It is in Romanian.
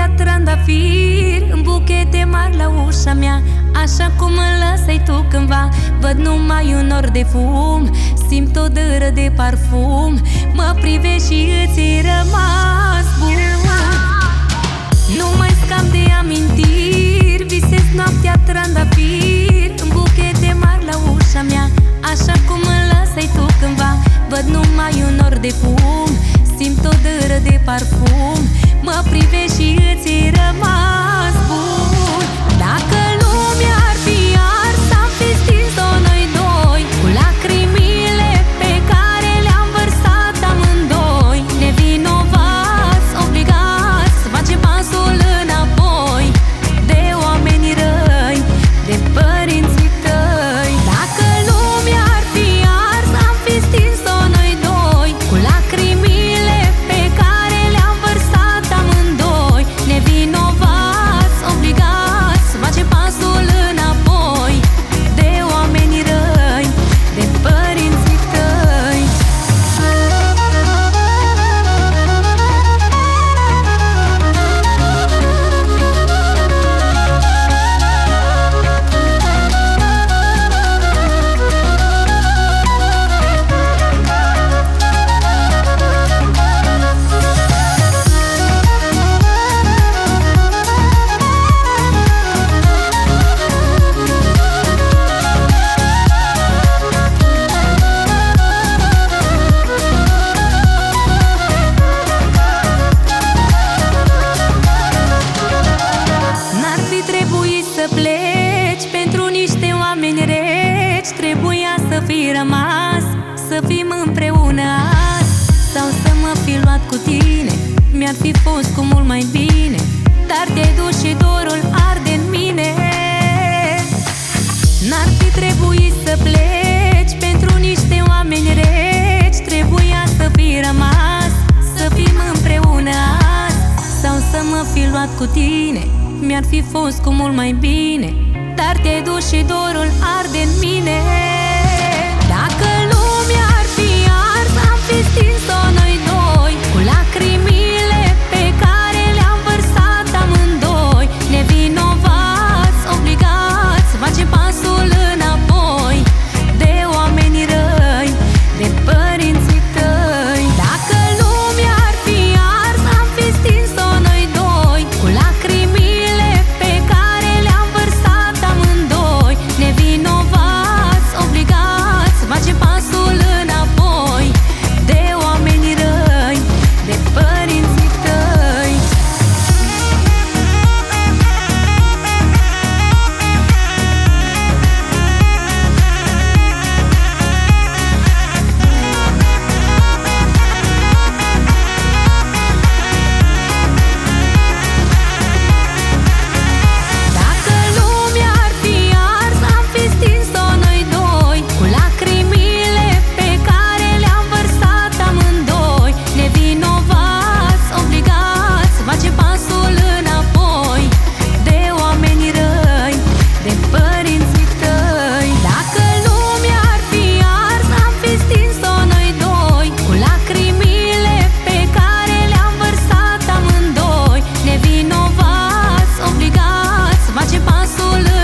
noaptea trandafiri în buchete mari la ușa mea. Așa cum mă lăsai tu cândva, văd numai un nor de fum, simt o dără de parfum, mă privești și îți-i rămas bun. Nu mai scap de amintiri, visez noaptea trandafiri în buchete mari la ușa mea. Așa cum mă lăsai tu cândva, văd numai un nor de fum, simt o dără de parfum, mă privești și îți-i rămas bun. Dacă lumea ar fi ars, am fi stins-o noi doi, cu lacrimile pe care le-am vărsat amândoi, nevinovați, obligați să facem pasul înapoi, de oamenii răi, de părinții tăi. Dacă lumea ar fi ars, am fi stins-o noi doi, cu lacrimile pe care le-am vărsat amândoi, nevinovați, obligați să facem pasul înapoi, de oamenii răi, de părinții tăi. N-ar fi trebuit să pleci pentru niște oameni reci, trebuia să fii rămas, să fim împreună azi, sau să mă fi luat cu tine, mi-ar fi fost cu mult mai bine, dar te-ai dus și dorul arde în mine. N-ar fi trebuit să pleci pentru niște oameni reci, trebuia să fii rămas, să fim împreună azi, sau să mă fi luat cu tine, mi-ar fi fost cu mult mai bine, dar te-ai dus și dorul arde în mine. Dacă lumea ar fi ars, am fi stins-o noi doi, cu lacrimile pe care le-am vărsat amândoi, nevinovați, obligați să facem pasul înapoi, de oamenii răi, de părinții tăi. Dacă lumea ar fi ars, am fi stins-o noi doi, cu lacrimile pe care le-am vărsat amândoi, nevinovați, obligați să facem pasul înapoi, de oamenii răi, de părinții tăi. Dacă lumea ar fi ars, am fi stins-o noi doi, cu lacrimile pe care le-am vărsat amândoi, nevinovați, obligați să facem pasul înapoi, de oamenii răi, de părinții tăi. Dacă lumea ar fi ars, am fi stins-o noi doi, cu lacrimile pe care le-am vărsat amândoi, nevinovați, obligați să facem pasul